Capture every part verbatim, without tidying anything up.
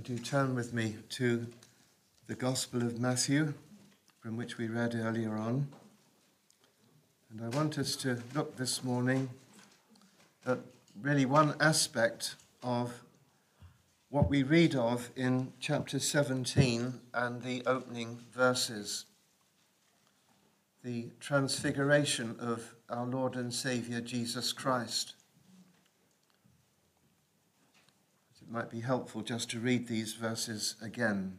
Would you turn with me to the Gospel of Matthew, from which we read earlier on. And I want us to look this morning at really one aspect of what we read of in chapter seventeen and the opening verses. The transfiguration of our Lord and Saviour Jesus Christ. It might be helpful just to read these verses again.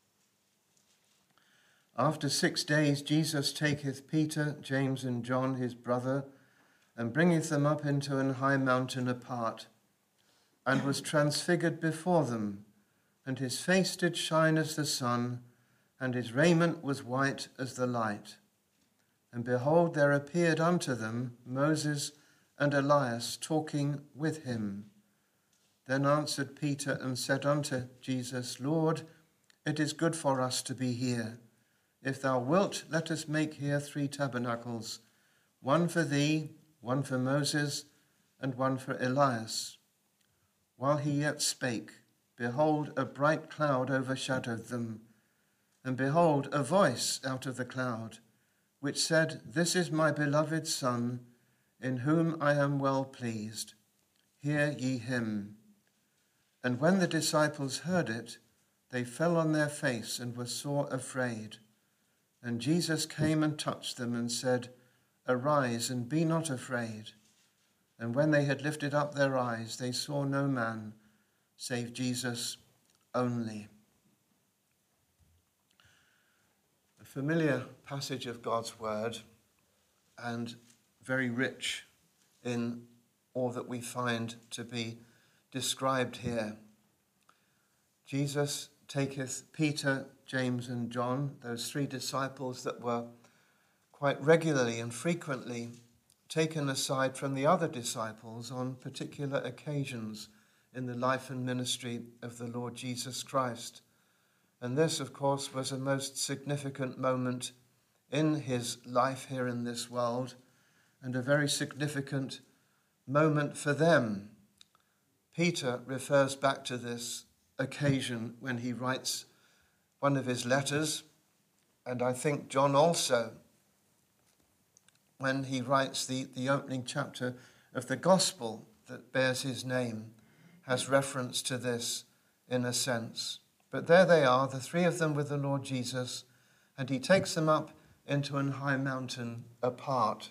After six days Jesus taketh Peter, James, and John his brother, and bringeth them up into an high mountain apart, and was transfigured before them, and his face did shine as the sun, and his raiment was white as the light. And behold, there appeared unto them Moses and Elias talking with him. Then answered Peter and said unto Jesus, Lord, it is good for us to be here. If thou wilt, let us make here three tabernacles, one for thee, one for Moses, and one for Elias. While he yet spake, behold, a bright cloud overshadowed them. And behold, a voice out of the cloud, which said, This is my beloved Son, in whom I am well pleased. Hear ye him. And when the disciples heard it, they fell on their face and were sore afraid. And Jesus came and touched them and said, Arise and be not afraid. And when they had lifted up their eyes, they saw no man, save Jesus only. A familiar passage of God's word, and very rich in all that we find to be described here. Jesus taketh Peter, James, and John, those three disciples that were quite regularly and frequently taken aside from the other disciples on particular occasions in the life and ministry of the Lord Jesus Christ. And this, of course, was a most significant moment in his life here in this world, and a very significant moment for them. Peter refers back to this occasion when he writes one of his letters, and I think John also, when he writes the, the opening chapter of the gospel that bears his name, has reference to this in a sense. But there they are, the three of them with the Lord Jesus, and he takes them up into an high mountain apart,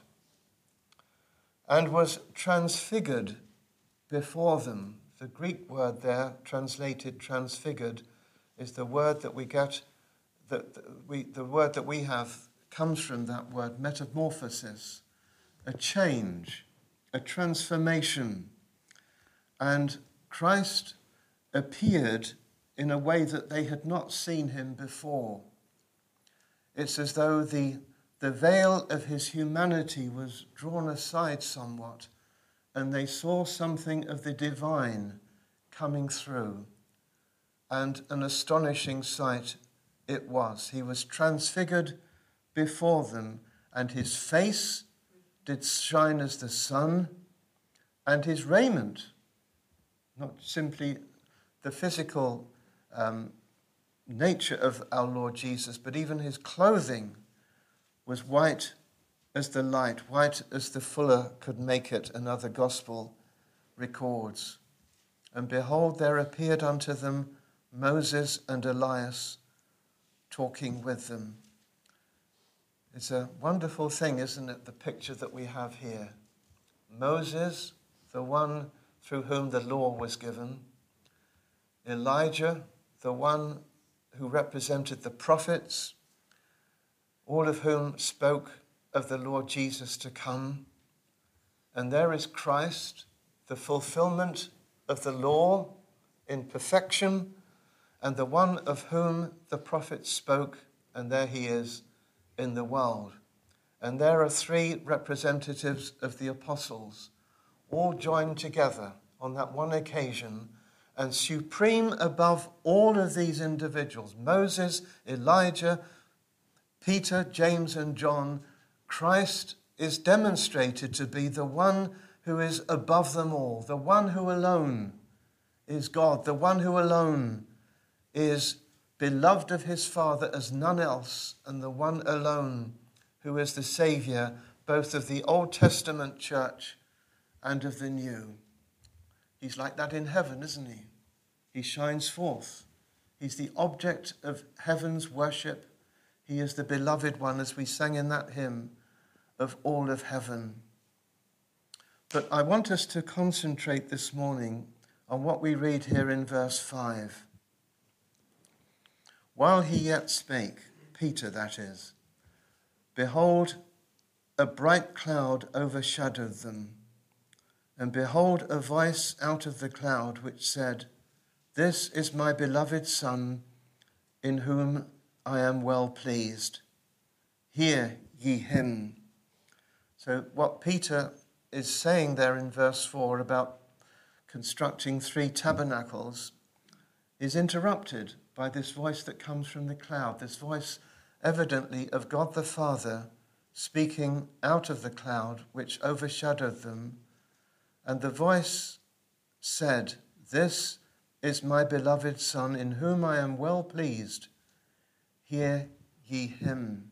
and was transfigured before them. The Greek word there, translated transfigured, is the word that we get, that we, the word that we have comes from that word, metamorphosis, a change, a transformation. And Christ appeared in a way that they had not seen him before. It's as though the, the veil of his humanity was drawn aside somewhat, and they saw something of the divine coming through. And an astonishing sight it was. He was transfigured before them, and his face did shine as the sun, and his raiment, not simply the physical um, nature of our Lord Jesus, but even his clothing was white as the light, white as the fuller could make it, another gospel records. And behold, there appeared unto them Moses and Elias talking with them. It's a wonderful thing, isn't it, the picture that we have here. Moses, the one through whom the law was given. Elijah, the one who represented the prophets, all of whom spoke of the Lord Jesus to come. And there is Christ, the fulfillment of the law in perfection, and the one of whom the prophets spoke, and there he is in the world. And there are three representatives of the apostles, all joined together on that one occasion, and supreme above all of these individuals, Moses, Elijah, Peter, James, and John, Christ is demonstrated to be the one who is above them all, the one who alone is God, the one who alone is beloved of his Father as none else, and the one alone who is the Saviour both of the Old Testament church and of the New. He's like that in heaven, isn't he? He shines forth. He's the object of heaven's worship. He is the beloved one, as we sang in that hymn, of all of heaven. But I want us to concentrate this morning on what we read here in verse five. While he yet spake, Peter that is, behold, a bright cloud overshadowed them, and behold, a voice out of the cloud which said, This is my beloved Son, in whom I am well pleased. Hear ye him. So what Peter is saying there in verse four about constructing three tabernacles is interrupted by this voice that comes from the cloud, this voice evidently of God the Father speaking out of the cloud which overshadowed them. And the voice said, This is my beloved Son, in whom I am well pleased. Hear ye him.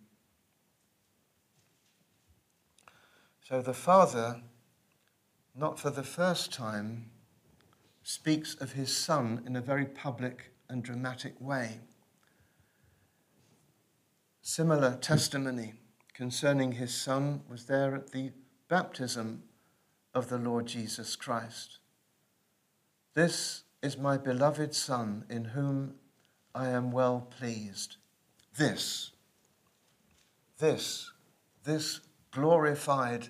So the Father, not for the first time, speaks of his Son in a very public and dramatic way. Similar testimony concerning his Son was there at the baptism of the Lord Jesus Christ. This is my beloved Son, in whom I am well pleased. This, this, this glorified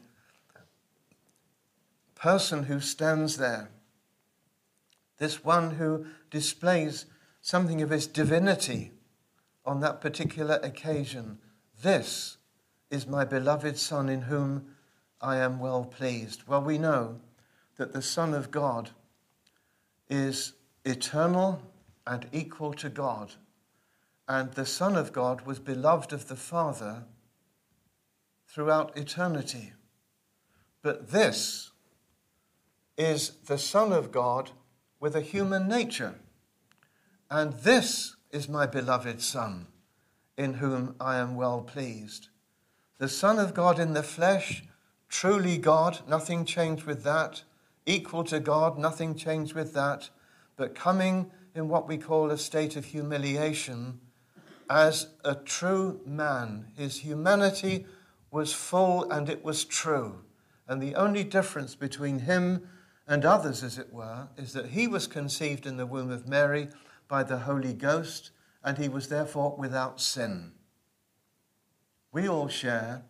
person who stands there, this one who displays something of his divinity on that particular occasion. This is my beloved Son, in whom I am well pleased. Well, we know that the Son of God is eternal and equal to God. And the Son of God was beloved of the Father throughout eternity. But this is the Son of God with a human nature. And this is my beloved Son, in whom I am well pleased. The Son of God in the flesh, truly God, nothing changed with that. Equal to God, nothing changed with that. But coming in what we call a state of humiliation as a true man. His humanity was full and it was true. And the only difference between him and others, as it were, is that he was conceived in the womb of Mary by the Holy Ghost, and he was therefore without sin. We all share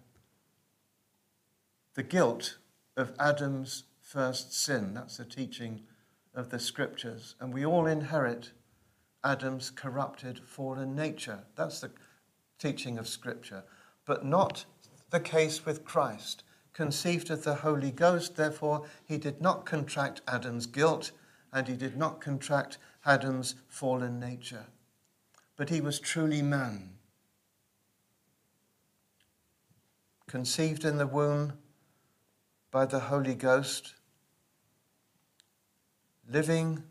the guilt of Adam's first sin. That's the teaching of the Scriptures. And we all inherit Adam's corrupted, fallen nature. That's the teaching of Scripture. But not the case with Christ. Conceived of the Holy Ghost, therefore, he did not contract Adam's guilt, and he did not contract Adam's fallen nature. But he was truly man. Conceived in the womb by the Holy Ghost, living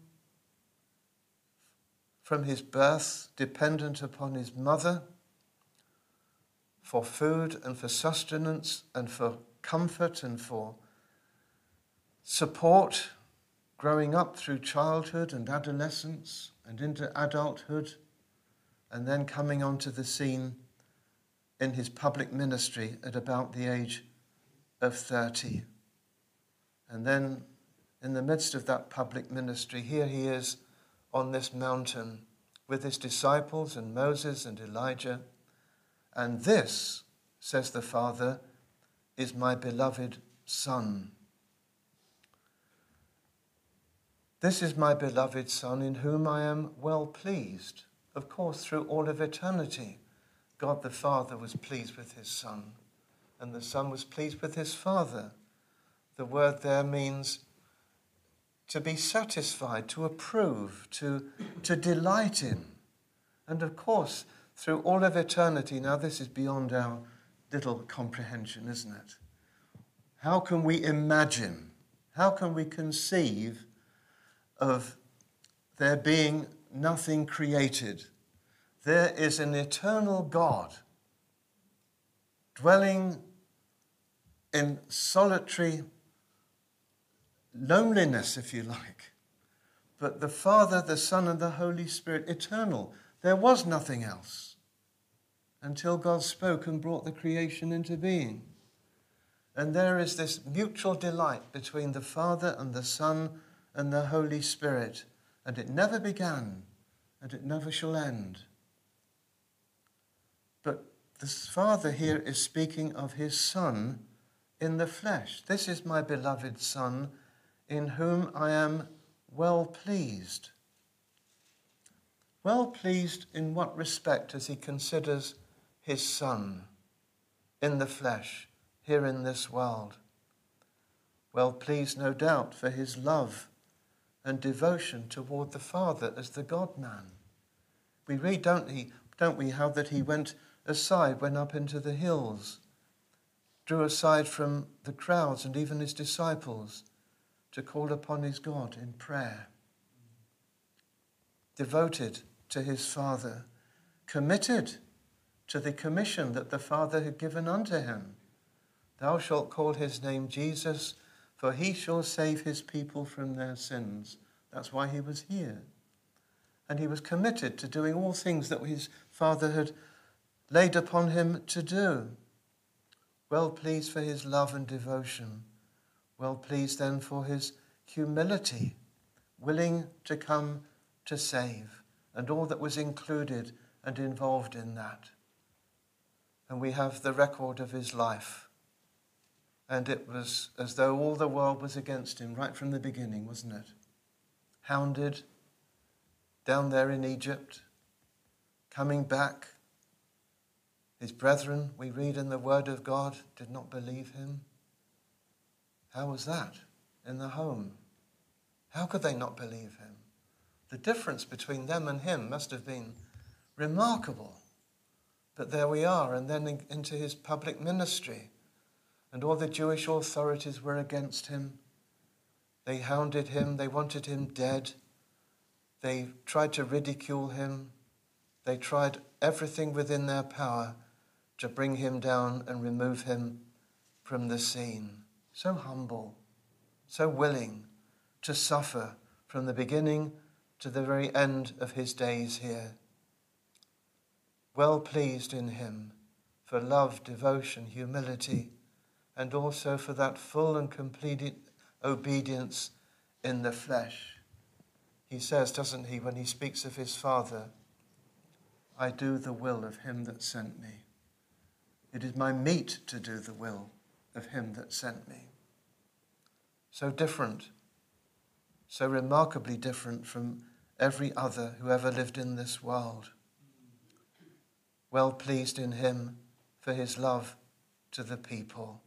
from his birth dependent upon his mother for food and for sustenance and for comfort and for support, growing up through childhood and adolescence and into adulthood, and then coming onto the scene in his public ministry at about the age of thirty. And then in the midst of that public ministry, here he is on this mountain with his disciples and Moses and Elijah. And this, says the Father, is my beloved Son. This is my beloved Son, in whom I am well pleased. Of course, through all of eternity, God the Father was pleased with his Son, and the Son was pleased with his Father. The word there means to be satisfied, to approve, to, to delight in. And of course, through all of eternity, now this is beyond our little comprehension, isn't it? How can we imagine, how can we conceive of there being nothing created. There is an eternal God dwelling in solitary loneliness, if you like. But the Father, the Son, and the Holy Spirit, eternal. There was nothing else until God spoke and brought the creation into being. And there is this mutual delight between the Father and the Son and the Holy Spirit. And it never began, and it never shall end. But the Father here is speaking of his Son in the flesh. This is my beloved Son, in whom I am well pleased. Well pleased in what respect as he considers his Son in the flesh here in this world? Well pleased, no doubt, for his love and devotion toward the Father as the God-man. We read, don't we, don't we, how that he went aside, went up into the hills, drew aside from the crowds and even his disciples to call upon his God in prayer. Devoted to his Father, committed to the commission that the Father had given unto him. Thou shalt call his name Jesus, for he shall save his people from their sins. That's why he was here. And he was committed to doing all things that his Father had laid upon him to do. Well pleased for his love and devotion. Well pleased then for his humility, willing to come to save, and all that was included and involved in that. And we have the record of his life. And it was as though all the world was against him right from the beginning, wasn't it? Hounded, down there in Egypt, coming back. His brethren, we read in the Word of God, did not believe him. How was that in the home? How could they not believe him? The difference between them and him must have been remarkable. But there we are, and then in, into his public ministry. And all the Jewish authorities were against him. They hounded him. They wanted him dead. They tried to ridicule him. They tried everything within their power to bring him down and remove him from the scene. So humble, so willing to suffer from the beginning to the very end of his days here. Well pleased in him for love, devotion, humility, and also for that full and complete obedience in the flesh. He says, doesn't he, when he speaks of his Father, I do the will of him that sent me. It is my meat to do the will of him that sent me. So different, so remarkably different from every other who ever lived in this world. Well pleased in him for his love to the people.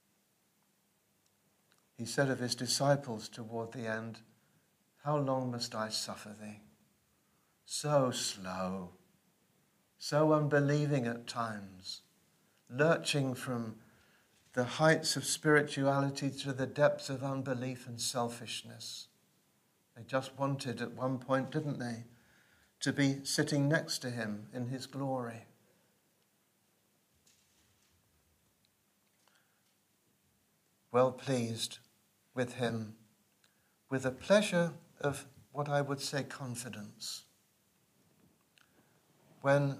He said of his disciples toward the end, how long must I suffer thee? So slow, so unbelieving at times, lurching from the heights of spirituality to the depths of unbelief and selfishness. They just wanted at one point, didn't they, to be sitting next to him in his glory. Well pleased with him, with a pleasure of what I would say confidence. When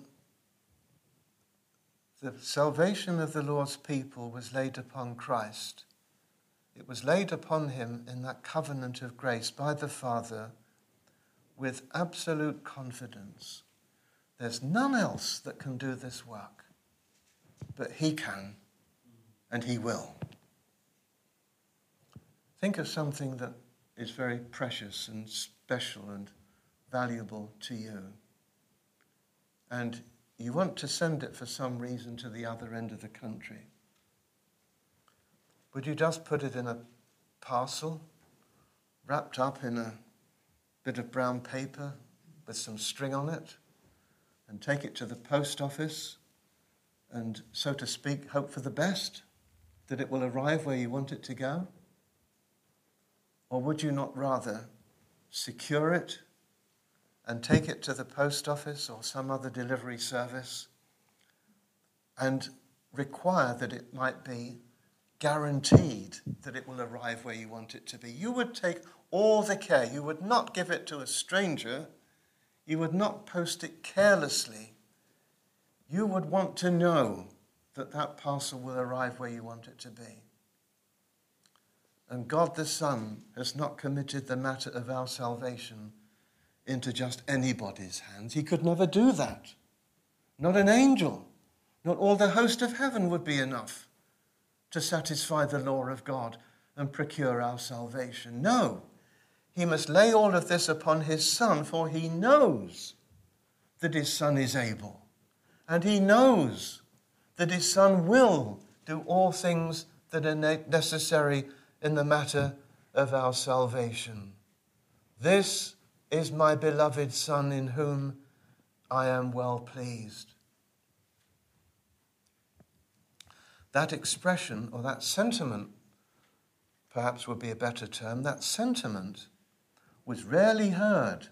the salvation of the Lord's people was laid upon Christ, it was laid upon him in that covenant of grace by the Father with absolute confidence. There's none else that can do this work, but he can, and he will. Think of something that is very precious and special and valuable to you, and you want to send it for some reason to the other end of the country. Would you just put it in a parcel, wrapped up in a bit of brown paper with some string on it, and take it to the post office and, so to speak, hope for the best, that it will arrive where you want it to go? Or would you not rather secure it and take it to the post office or some other delivery service and require that it might be guaranteed that it will arrive where you want it to be. You would take all the care. You would not give it to a stranger. You would not post it carelessly. You would want to know that that parcel will arrive where you want it to be. And God the Son has not committed the matter of our salvation into just anybody's hands. He could never do that. Not an angel, not all the host of heaven would be enough to satisfy the law of God and procure our salvation. No, he must lay all of this upon his Son, for he knows that his Son is able. And he knows that his Son will do all things that are necessary in the matter of our salvation. This is my beloved Son in whom I am well pleased. That expression, or that sentiment, perhaps would be a better term, that sentiment was rarely heard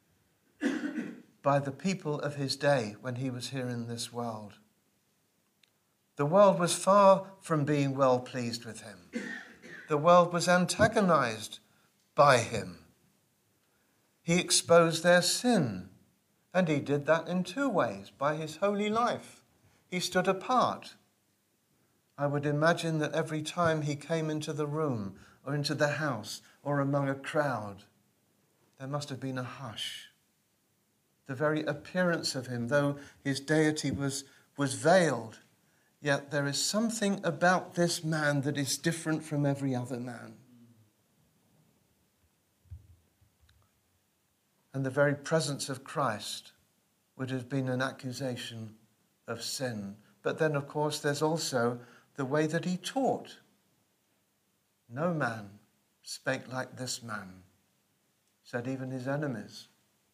by the people of his day when he was here in this world. The world was far from being well pleased with him. The world was antagonized by him. He exposed their sin, and he did that in two ways. By his holy life, he stood apart. I would imagine that every time he came into the room or into the house or among a crowd, there must have been a hush. The very appearance of him, though his deity was, was veiled, yet there is something about this man that is different from every other man. And the very presence of Christ would have been an accusation of sin. But then, of course, there's also the way that he taught. No man spake like this man, said even his enemies.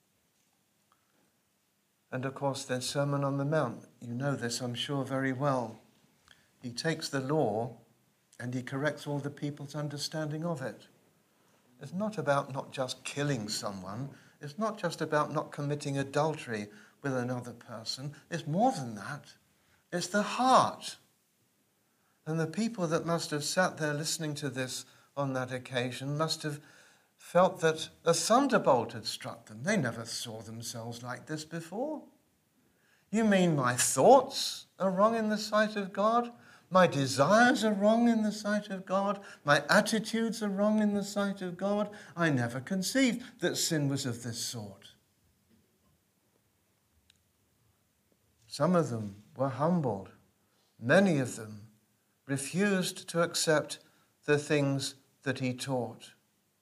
And of course, there's Sermon on the Mount. You know this, I'm sure, very well. He takes the law and he corrects all the people's understanding of it. It's not about not just killing someone. It's not just about not committing adultery with another person. It's more than that. It's the heart. And the people that must have sat there listening to this on that occasion must have felt that a thunderbolt had struck them. They never saw themselves like this before. You mean my thoughts are wrong in the sight of God? My desires are wrong in the sight of God? My attitudes are wrong in the sight of God? I never conceived that sin was of this sort. Some of them were humbled. Many of them refused to accept the things that he taught.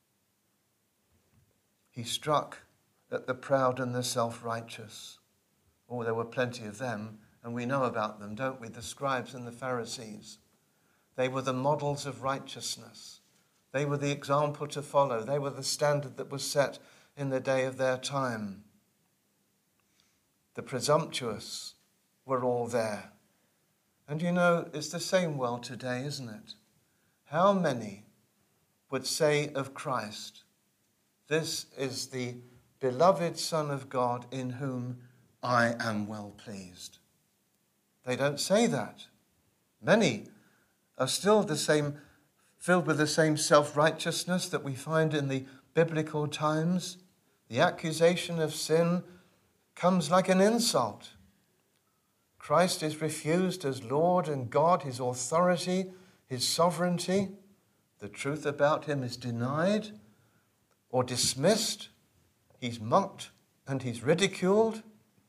He struck at the proud and the self-righteous. Oh, there were plenty of them, and we know about them, don't we? The scribes and the Pharisees. They were the models of righteousness. They were the example to follow. They were the standard that was set in the day of their time. The presumptuous were all there. And you know, it's the same world today, isn't it? How many would say of Christ, "This is the beloved Son of God in whom I am well pleased"? They don't say that. Many are still the same, filled with the same self-righteousness that we find in the biblical times. The accusation of sin comes like an insult. Christ is refused as Lord and God, his authority, his sovereignty. The truth about him is denied or dismissed. He's mocked and he's ridiculed.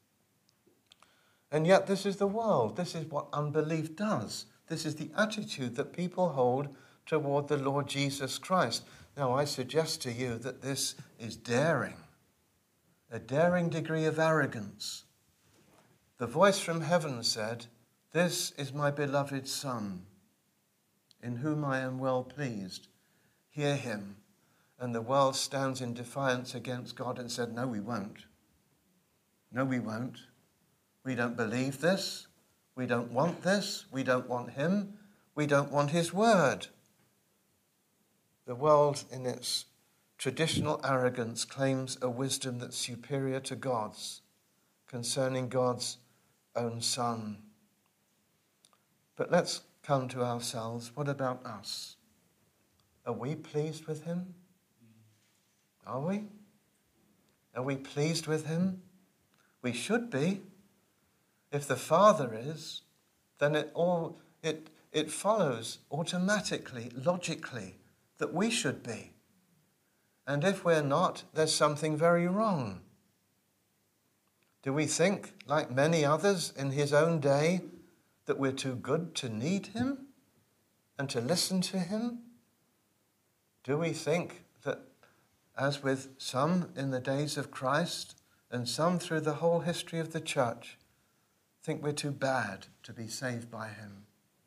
And yet this is the world. This is what unbelief does. This is the attitude that people hold toward the Lord Jesus Christ. Now, I suggest to you that this is daring, a daring degree of arrogance. The voice from heaven said, "This is my beloved Son, in whom I am well pleased. Hear him." And the world stands in defiance against God and said, "No, we won't. No, we won't. We don't believe this. We don't want this. We don't want him. We don't want his word." The world in its traditional arrogance claims a wisdom that's superior to God's concerning God's own Son. But let's come to ourselves. What about us? Are we pleased with him? Are we? Are we pleased with him? We should be. If the Father is, then it all it it follows automatically, logically, that we should be. And if we're not, there's something very wrong. Do we think, like many others in his own day, that we're too good to need him and to listen to him? Do we think that, as with some in the days of Christ and some through the whole history of the church, think we're too bad to be saved by him?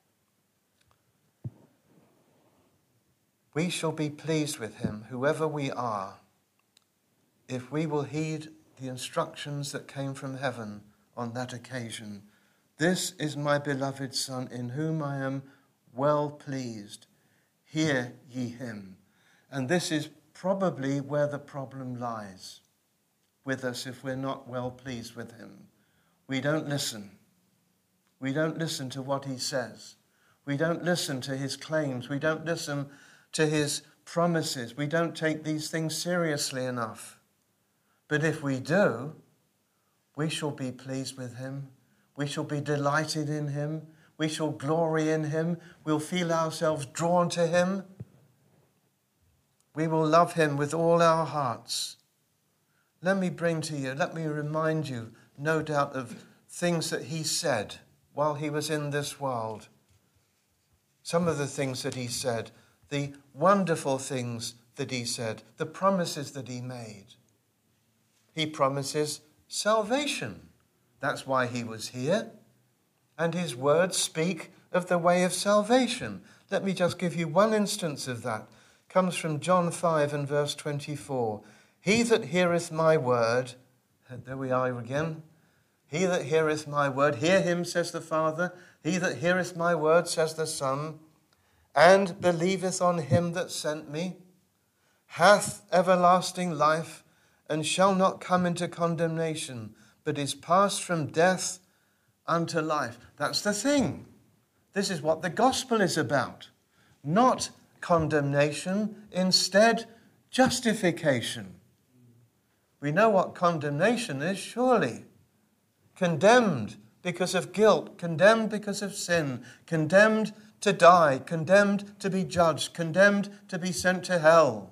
We shall be pleased with him, whoever we are, if we will heed the instructions that came from heaven on that occasion. This is my beloved Son, in whom I am well pleased. Hear ye him. And this is probably where the problem lies with us if we're not well pleased with him. We don't listen. We don't listen to what he says. We don't listen to his claims. We don't listen to his promises. We don't take these things seriously enough. But if we do, we shall be pleased with him. We shall be delighted in him. We shall glory in him. We'll feel ourselves drawn to him. We will love him with all our hearts. Let me bring to you, let me remind you, no doubt, of things that he said while he was in this world. Some of the things that he said, the wonderful things that he said, the promises that he made. He promises salvation. That's why he was here. And his words speak of the way of salvation. Let me just give you one instance of that. It comes from John five and verse twenty-four. He that heareth my word, there we are again. He that heareth my word, hear him, says the Father. He that heareth my word, says the Son, and believeth on him that sent me, hath everlasting life, and shall not come into condemnation, but is passed from death unto life. That's the thing. This is what the gospel is about. Not condemnation, instead justification. We know what condemnation is, surely. Condemned because of guilt, condemned because of sin, condemned to die, condemned to be judged, condemned to be sent to hell.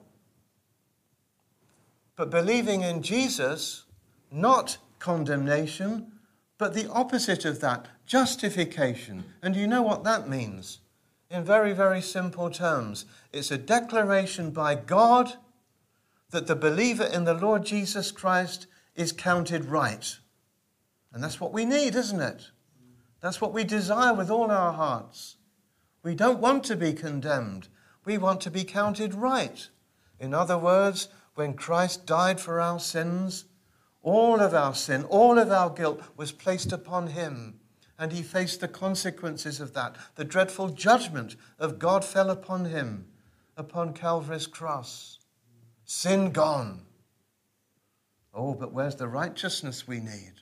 But believing in Jesus, not condemnation, but the opposite of that, justification. And you know what that means? In very, very simple terms. It's a declaration by God that the believer in the Lord Jesus Christ is counted right. And that's what we need, isn't it? That's what we desire with all our hearts. We don't want to be condemned. We want to be counted right. In other words, when Christ died for our sins, all of our sin, all of our guilt was placed upon him. And he faced the consequences of that. The dreadful judgment of God fell upon him, upon Calvary's cross. Sin gone. Oh, but where's the righteousness we need?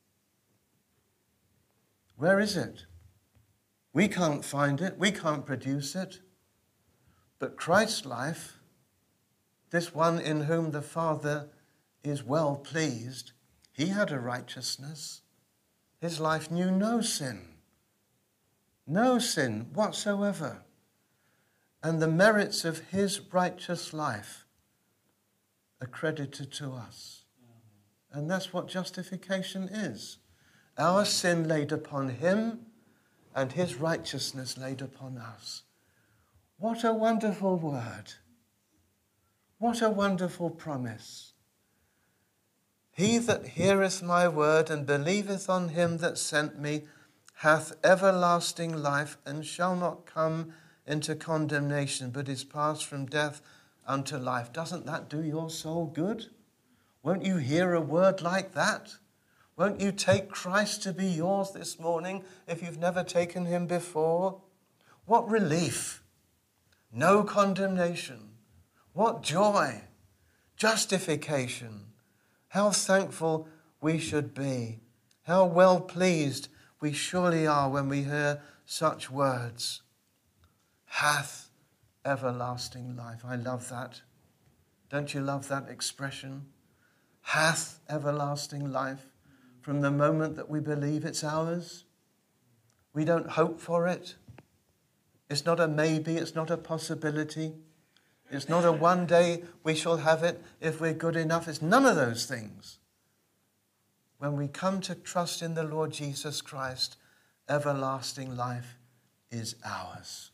Where is it? We can't find it. We can't produce it. But Christ's life, this one in whom the Father is well pleased, he had a righteousness. His life knew no sin. No sin whatsoever. And the merits of his righteous life are credited to us. And that's what justification is. Our sin laid upon him and his righteousness laid upon us. What a wonderful word. What a wonderful promise. He that heareth my word and believeth on him that sent me hath everlasting life and shall not come into condemnation, but is passed from death unto life. Doesn't that do your soul good? Won't you hear a word like that? Won't you take Christ to be yours this morning if you've never taken him before? What relief. No condemnation. What joy. justification. How thankful we should be. How well pleased we surely are when we hear such words. Hath everlasting life. I love that. Don't you love that expression? Hath everlasting life. From the moment that we believe it's ours. We don't hope for it. It's not a maybe, it's not a possibility. It's not a one day we shall have it if we're good enough. It's none of those things. When we come to trust in the Lord Jesus Christ, everlasting life is ours.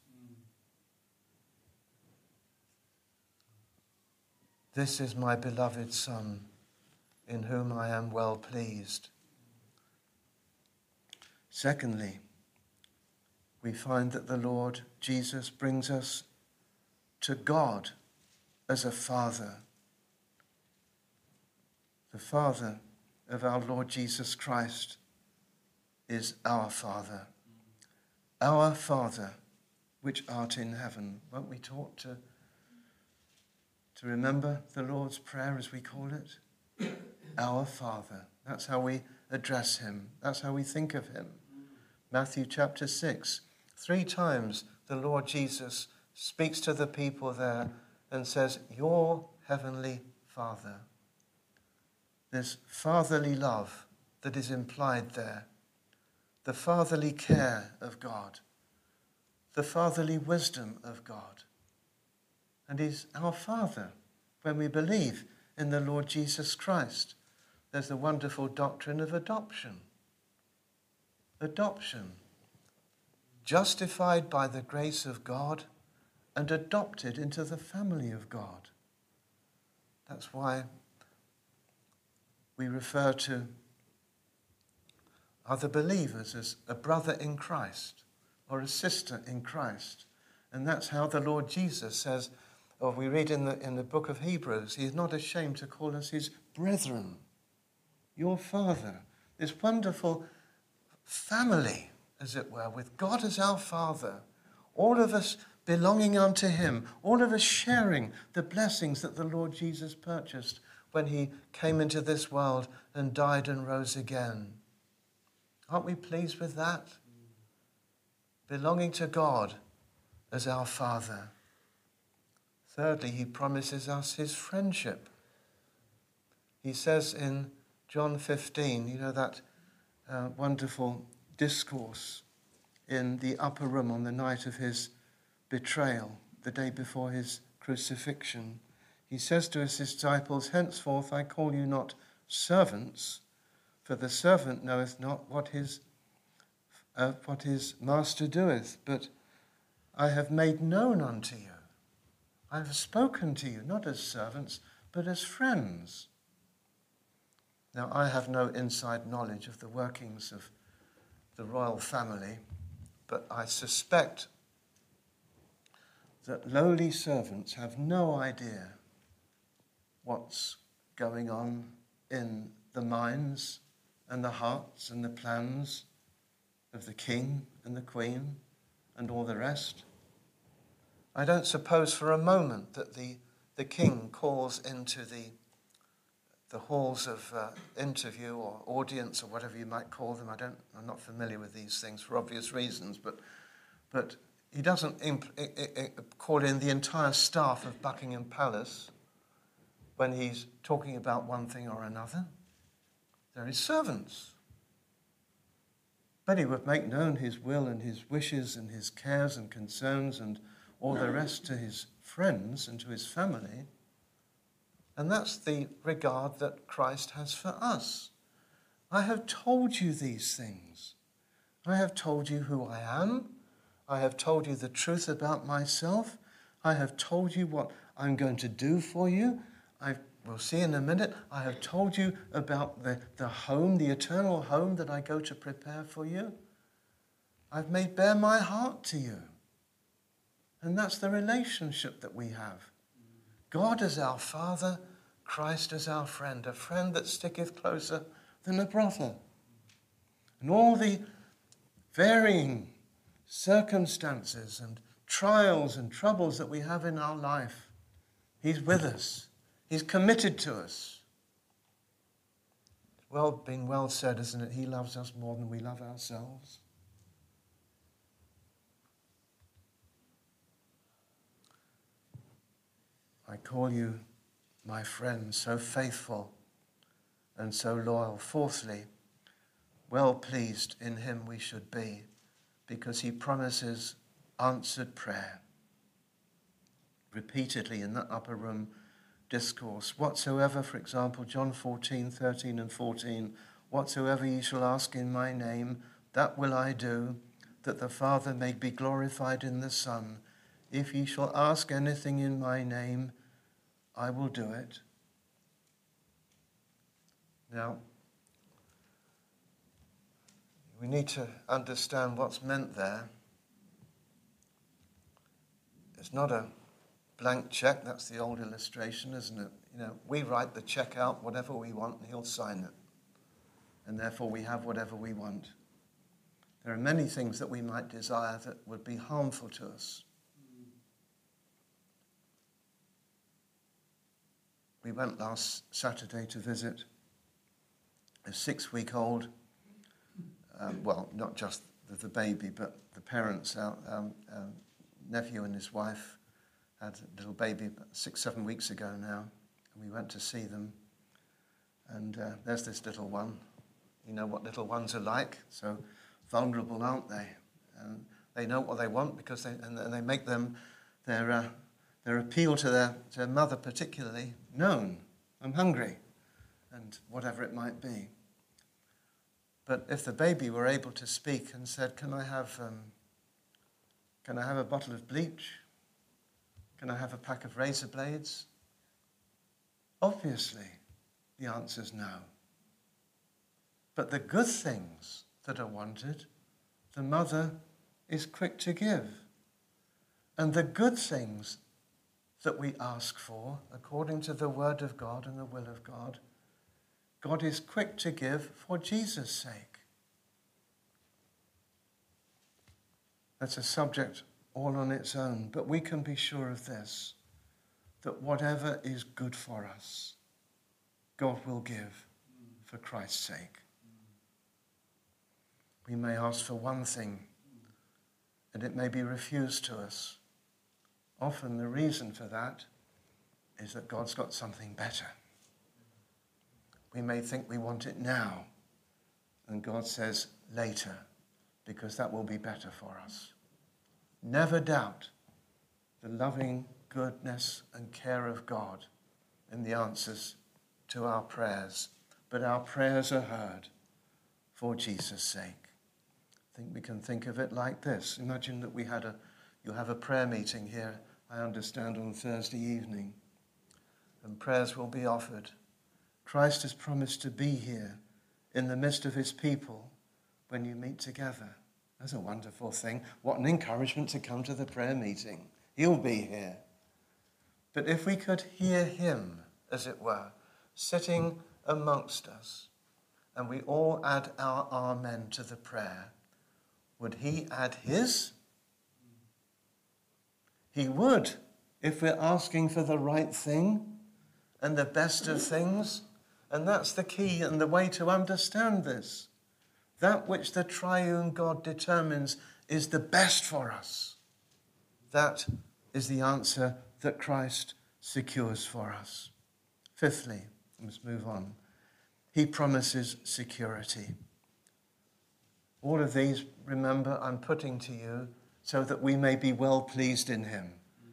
This is my beloved Son, in whom I am well pleased. Secondly, we find that the Lord Jesus brings us to God as a Father. The Father of our Lord Jesus Christ is our Father. Our Father, which art in heaven. Won't we talk to, to remember the Lord's Prayer, as we call it? Our Father. That's how we address him. That's how we think of him. Matthew chapter six. Three times the Lord Jesus speaks to the people there and says, your heavenly Father. This fatherly love that is implied there. The fatherly care of God. The fatherly wisdom of God. And he's our Father when we believe in the Lord Jesus Christ. There's the wonderful doctrine of adoption. Adoption. Justified by the grace of God and adopted into the family of God. That's why we refer to other believers as a brother in Christ or a sister in Christ. And that's how the Lord Jesus says, or we read in the, in the book of Hebrews, he is not ashamed to call us his brethren, your Father. This wonderful family, as it were, with God as our Father, all of us belonging unto him, all of us sharing the blessings that the Lord Jesus purchased when he came into this world and died and rose again. Aren't we pleased with that? Belonging to God as our Father. Thirdly, he promises us his friendship. He says in John fifteen, you know, that uh, wonderful discourse in the upper room on the night of his betrayal, the day before his crucifixion. He says to his disciples, henceforth I call you not servants, for the servant knoweth not what his, uh, what his master doeth, but I have made known unto you. I have spoken to you, not as servants, but as friends. Now, I have no inside knowledge of the workings of the royal family, but I suspect that lowly servants have no idea what's going on in the minds and the hearts and the plans of the king and the queen and all the rest. I don't suppose for a moment that the, the king calls into the, the halls of uh, interview or audience or whatever you might call them. I don't, I'm not familiar with these things for obvious reasons, but, but he doesn't imp- call in the entire staff of Buckingham Palace when he's talking about one thing or another. They're his servants. But he would make known his will and his wishes and his cares and concerns and all the rest to his friends and to his family. And that's the regard that Christ has for us. I have told you these things. I have told you who I am. I have told you the truth about myself. I have told you what I'm going to do for you. I will see in a minute. I have told you about the, the home, the eternal home that I go to prepare for you. I've made bare my heart to you. And that's the relationship that we have. God is our Father, Christ is our friend, a friend that sticketh closer than a brother. And all the varying circumstances and trials and troubles that we have in our life, he's with us. He's committed to us. Well, been well said, isn't it? He loves us more than we love ourselves. I call you my friend, so faithful and so loyal. Fourthly, well pleased in him we should be, because he promises answered prayer. Repeatedly in that upper room discourse, whatsoever, for example, John fourteen, thirteen and fourteen, whatsoever ye shall ask in my name, that will I do, that the Father may be glorified in the Son. If ye shall ask anything in my name, I will do it. Now, we need to understand what's meant there. It's not a blank check. That's the old illustration, isn't it? You know, we write the check out, whatever we want, and he'll sign it. And therefore we have whatever we want. There are many things that we might desire that would be harmful to us. We went last Saturday to visit a six-week-old, um, well, not just the, the baby, but the parents, our um, um, nephew and his wife had a little baby six, seven weeks ago now, and we went to see them. And uh, there's this little one. You know what little ones are like, so vulnerable, aren't they? And they know what they want because they and, and they make them their uh, their appeal to their, to their mother particularly known. I'm hungry, and whatever it might be. But if the baby were able to speak and said, "Can I have um, can I have a bottle of bleach? Can I have a pack of razor blades?" Obviously, the answer's no. But the good things that are wanted, the mother is quick to give. And the good things that we ask for, according to the word of God and the will of God, God is quick to give for Jesus' sake. That's a subject all on its own, but we can be sure of this, that whatever is good for us, God will give for Christ's sake. We may ask for one thing, and it may be refused to us. Often the reason for that is that God's got something better. We may think we want it now, and God says later, because that will be better for us. Never doubt the loving goodness and care of God in the answers to our prayers, but our prayers are heard for Jesus' sake. I think we can think of it like this. Imagine that we had a, you have a prayer meeting here, I understand, on Thursday evening, and prayers will be offered. Christ has promised to be here in the midst of his people when you meet together. That's a wonderful thing. What an encouragement to come to the prayer meeting. He'll be here. But if we could hear him, as it were, sitting amongst us, and we all add our amen to the prayer, would he add his? He would, if we're asking for the right thing and the best of things. And that's the key and the way to understand this. That which the triune God determines is the best for us. That is the answer that Christ secures for us. Fifthly, let's move on. He promises security. All of these, remember, I'm putting to you so that we may be well pleased in him.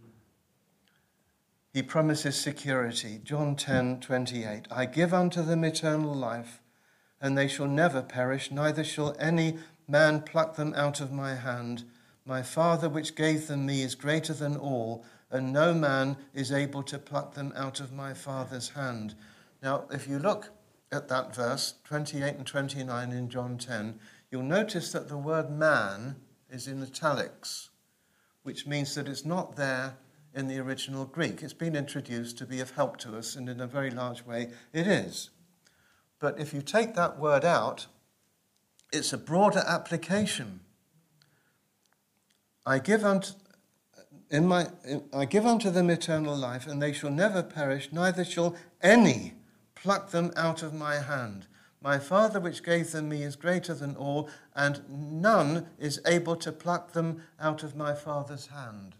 He promises security. John ten twenty-eight. I give unto them eternal life, and they shall never perish, neither shall any man pluck them out of my hand. My Father which gave them me is greater than all, and no man is able to pluck them out of my Father's hand. Now, if you look at that verse, twenty-eight and twenty-nine in John ten, you'll notice that the word man is in italics, which means that it's not there in the original Greek. It's been introduced to be of help to us, and in a very large way it is. But if you take that word out, it's a broader application. I give unto, in my, in, I give unto them eternal life, and they shall never perish, neither shall any pluck them out of my hand. My Father which gave them me is greater than all, and none is able to pluck them out of my Father's hand.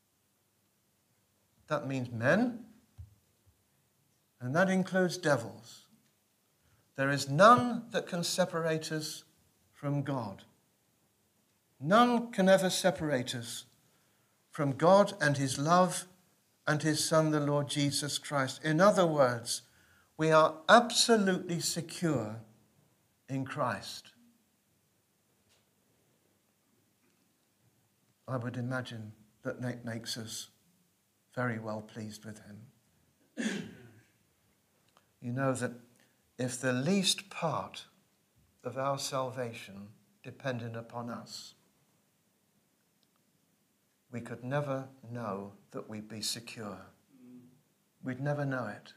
That means men, and that includes devils. There is none that can separate us from God. None can ever separate us from God and his love and his Son, the Lord Jesus Christ. In other words, we are absolutely secure in Christ. I would imagine that that makes us very well pleased with him. You know that if the least part of our salvation depended upon us, we could never know that we'd be secure. We'd never know it.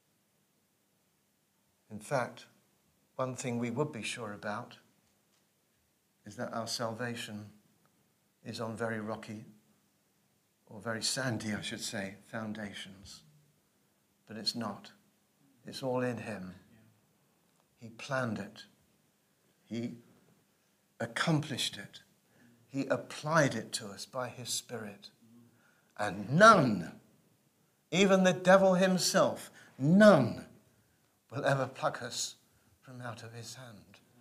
In fact, one thing we would be sure about is that our salvation is on very rocky, or very sandy, I should say, foundations. But it's not. It's all in him. He planned it. He accomplished it. He applied it to us by his Spirit. And none, even the devil himself, none will ever pluck us from out of his hand.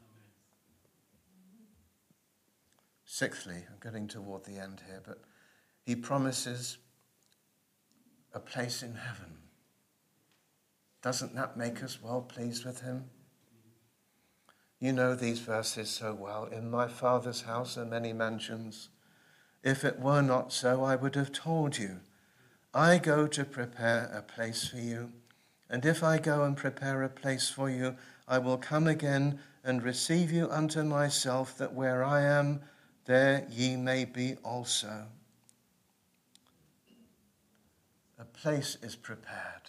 Sixthly, I'm getting toward the end here, but he promises a place in heaven. Doesn't that make us well pleased with him? You know these verses so well. In my Father's house are many mansions. If it were not so, I would have told you. I go to prepare a place for you. And if I go and prepare a place for you, I will come again and receive you unto myself, that where I am, there ye may be also. A place is prepared.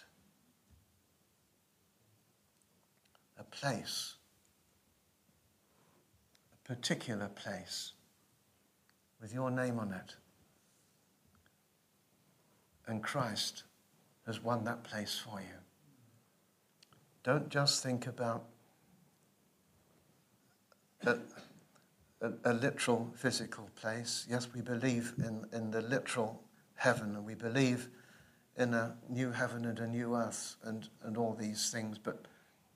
A place. A particular place with your name on it. And Christ has won that place for you. Don't just think about a, a, a literal physical place. Yes, we believe in, in the literal heaven, and we believe in a new heaven and a new earth and, and all these things, but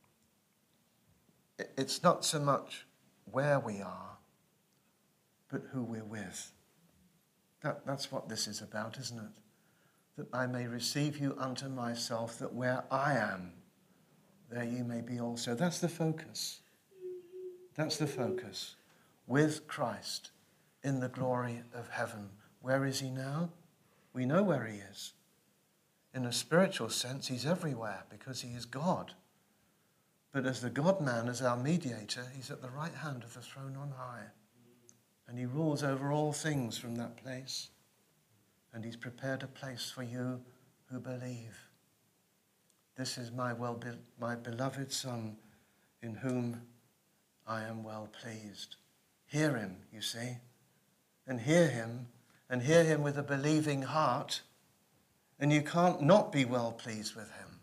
it, it's not so much where we are, but who we're with. That, that's what this is about, isn't it? That I may receive you unto myself, that where I am, there you may be also. That's the focus. That's the focus. With Christ in the glory of heaven. Where is he now? We know where he is. In a spiritual sense, he's everywhere because he is God. But as the God-man, as our mediator, he's at the right hand of the throne on high. And he rules over all things from that place. And he's prepared a place for you who believe. This is my well be- my beloved Son, in whom I am well pleased. Hear him, you see, and hear him, and hear him with a believing heart, and you can't not be well pleased with him.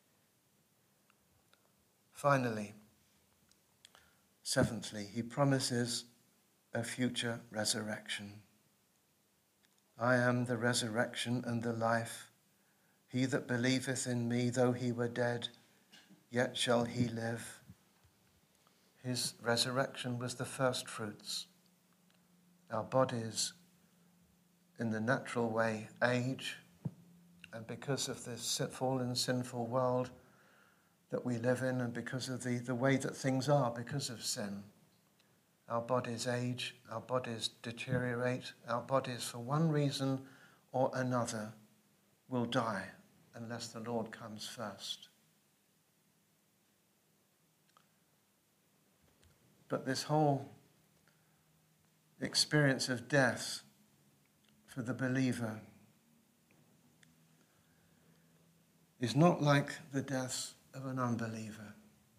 Finally, seventhly, he promises a future resurrection. I am the resurrection and the life. He that believeth in me, though he were dead, yet shall he live. His resurrection was the first fruits. Our bodies, in the natural way, age, and because of this fallen, sinful world that we live in, and because of the, the way that things are because of sin, our bodies age, our bodies deteriorate, our bodies, for one reason or another, will die unless the Lord comes first. But this whole experience of death for the believer is not like the death of an unbeliever.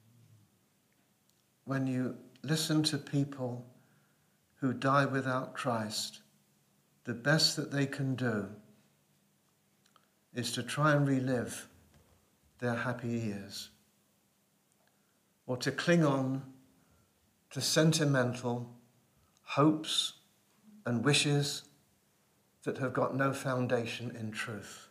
When you listen to people who die without Christ, the best that they can do is to try and relive their happy years, or to cling on to sentimental hopes and wishes that have got no foundation in truth.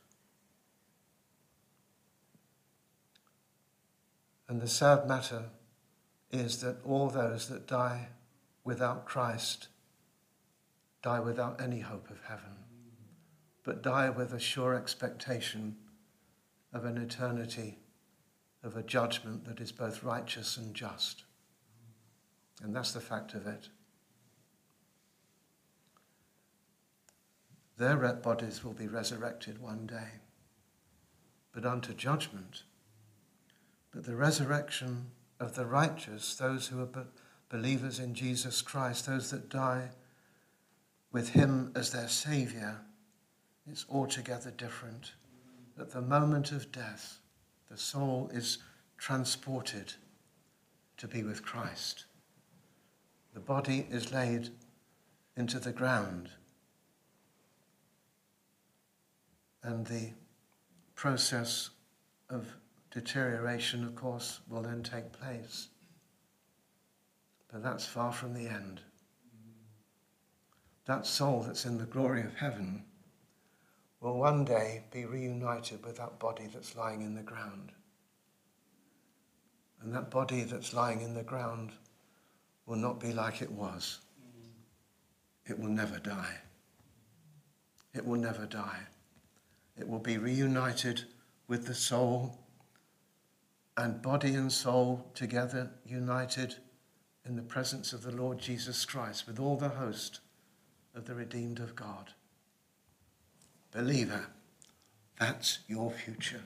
And the sad matter is that all those that die without Christ die without any hope of heaven, but die with a sure expectation of an eternity of a judgment that is both righteous and just. And that's the fact of it. Their bodies will be resurrected one day, but unto judgment. But the resurrection of the righteous, those who are believers in Jesus Christ, those that die with him as their Saviour, it's altogether different. At the moment of death, the soul is transported to be with Christ. The body is laid into the ground, and the process of deterioration, of course, will then take place. But that's far from the end. That soul that's in the glory of heaven will one day be reunited with that body that's lying in the ground. And that body that's lying in the ground will not be like it was. It will never die. It will never die. It will be reunited with the soul, and body and soul together united in the presence of the Lord Jesus Christ with all the host of the redeemed of God. Believer, that's your future.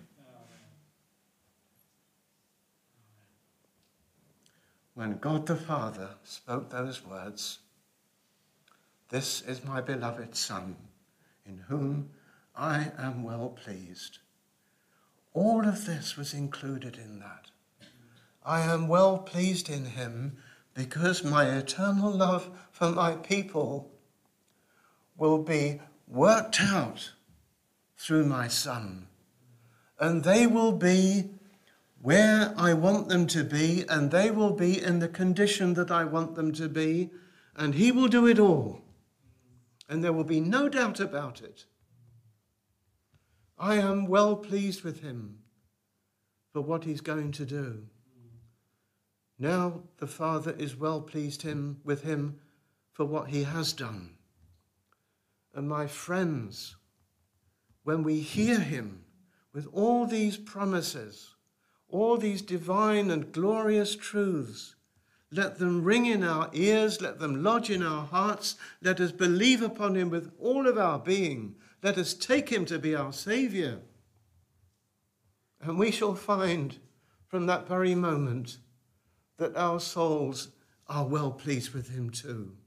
When God the Father spoke those words, "This is my beloved Son, in whom I am well pleased," all of this was included in that. I am well pleased in him because my eternal love for my people will be worked out through my Son. And they will be where I want them to be, and they will be in the condition that I want them to be, and he will do it all. And there will be no doubt about it. I am well pleased with him for what he's going to do. Now the Father is well pleased him with him for what he has done. And my friends, when we hear him with all these promises, all these divine and glorious truths, let them ring in our ears, let them lodge in our hearts, let us believe upon him with all of our being, let us take him to be our Saviour. And we shall find from that very moment that our souls are well pleased with him too.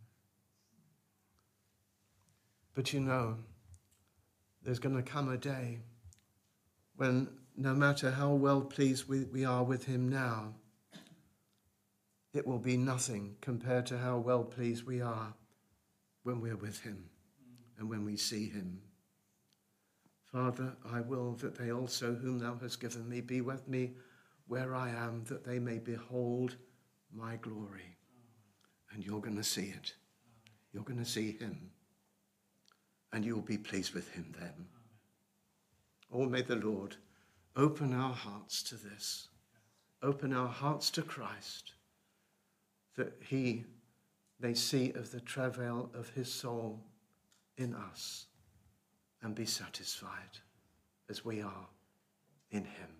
But you know, there's going to come a day when no matter how well pleased we, we are with him now, it will be nothing compared to how well pleased we are when we're with him and when we see him. Father, I will that they also whom thou hast given me be with me where I am, that they may behold my glory. And you're going to see it. You're going to see him. And you'll be pleased with him then. Oh, may the Lord open our hearts to this. Open our hearts to Christ, that he may see of the travail of his soul in us and be satisfied as we are in him.